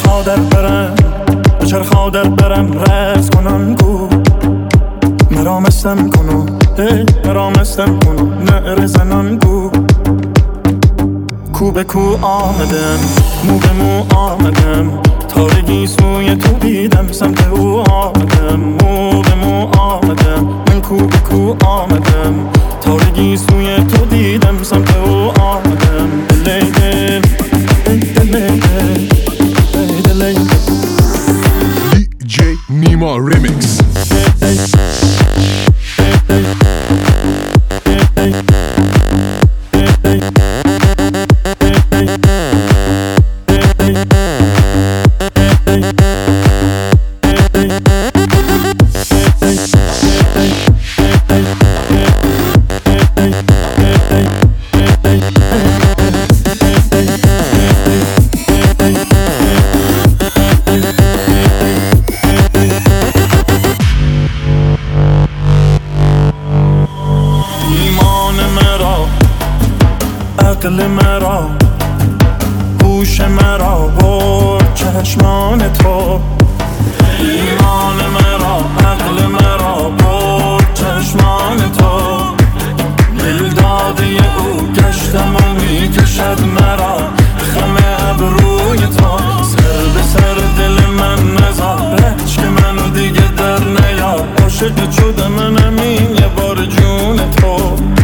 چرخا در برم رز کنن گو مرا مستم کنو مرا مستم کنو نعره زنن گو کو به کو آمدم مو به مو آمدم تارگی سوی تو دیدم سمت او آمدم مو به مو آمدم من کو به کو آمدم تارگی سوی تو دیدم سمت او آمدم دلی دل دلی دل دلی دل DJ Nima Remix. عقل مرا گوش مرا برد چشمان تو ایمان مرا عقل مرا برد چشمان تو دل داده او گشتم و میکشد مرا خم ابروی تو سر به سر دل من نزار که منو دیگه در نیار عاشق شده منم این یه بار جون تو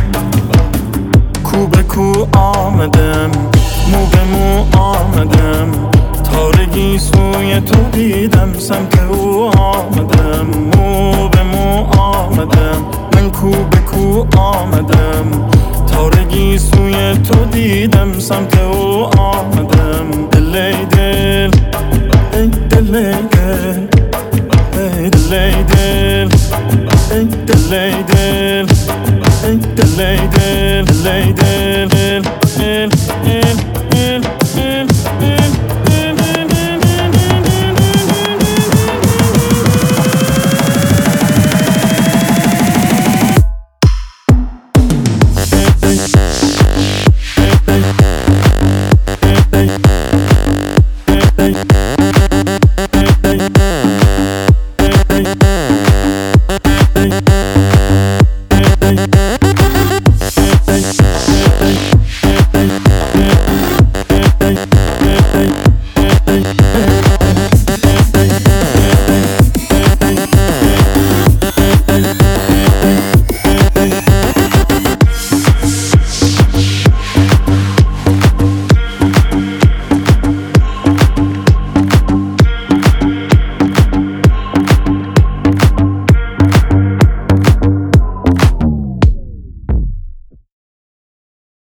کو به کو آمدم مو به مو آمدم تارگی سوی تو دیدم سمت او آمدم مو به مو آمدم من کو به کو آمدم تارگی سوی تو دیدم سمت او آمدم دلی دل دلی دل دلی دل دلی دل دلی دل دلی دل